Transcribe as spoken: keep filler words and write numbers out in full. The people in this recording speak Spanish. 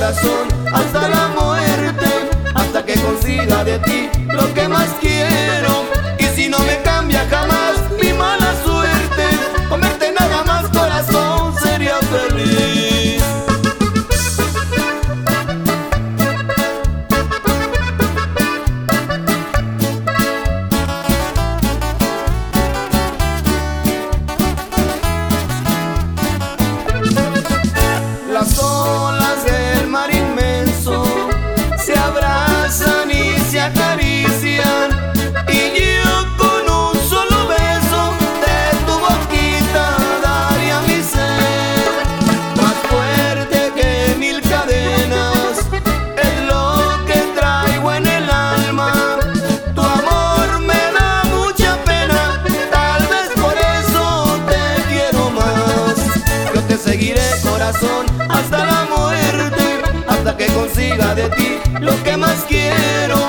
corazón hasta la muerte, hasta que consiga de ti lo que más quiero. Y si no me cambia jamás mi mala suerte, con verte nada más corazón sería feliz. Las olas del mar inmenso se abrazan y se acarician, y yo con un solo beso de tu boquita daría mi ser. Más fuerte que mil cadenas es lo que traigo en el alma. Tu amor me da mucha pena, tal vez por eso te quiero más. Yo te seguiré, corazón, hasta la muerte, hasta que consiga de ti lo que más quiero.